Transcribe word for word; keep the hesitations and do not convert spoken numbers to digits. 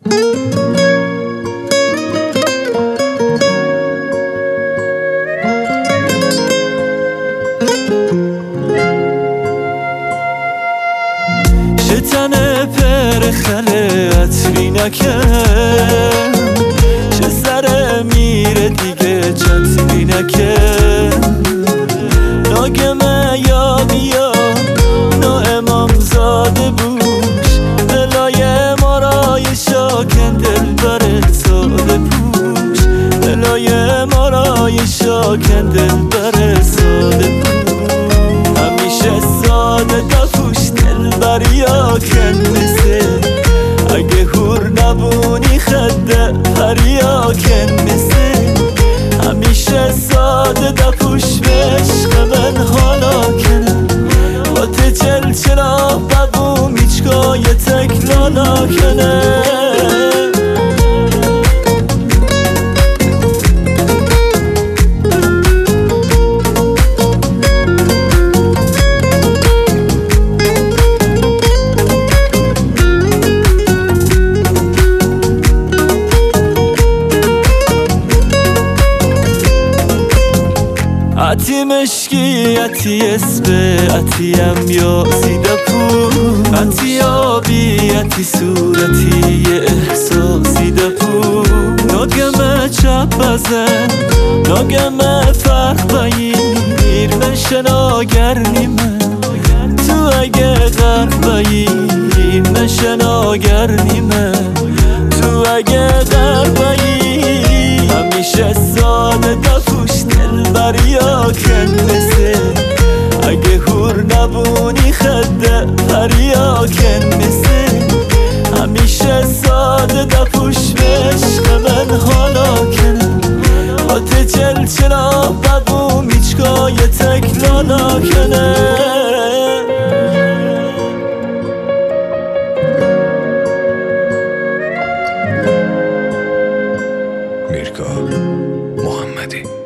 شتن پر خله عطری نکن، چه سره میره دیگه چطری نکن. ناگمه یادیا نا امام زاده بوش، دلای مارای شاکن دل بر ساده پوش، دلای مارای شاکن دل بر ساده پوش. همیشه ساده دفوش دل بریا کنسه، اگه هور نبونی خده پریا کنسه. همیشه ساده دپوش به عشق من حالا کنه، با ته چل چرا ببوم هیچگاه یه تک لالا کنه. عتی مشکی عتی اسبه عتیم یا سیده پو، عتی آبی عتی صورتی یه احساسی دپو. ناگمه چپ بزن ناگمه فرق بگیر، من شناگر نیمه تو اگه غرق بگیر، من شناگر نیمه تو اگه غرق بگیر. همیشه ساده دفوش دل بریا کنسه، اگه هور نبونی خده پریا کنسه. همیشه ساده دپوش به عشق من حالا کنه، با ته چل چرا ببوم هیچگاه یه تک لالا کنه. میرگاه محمدی.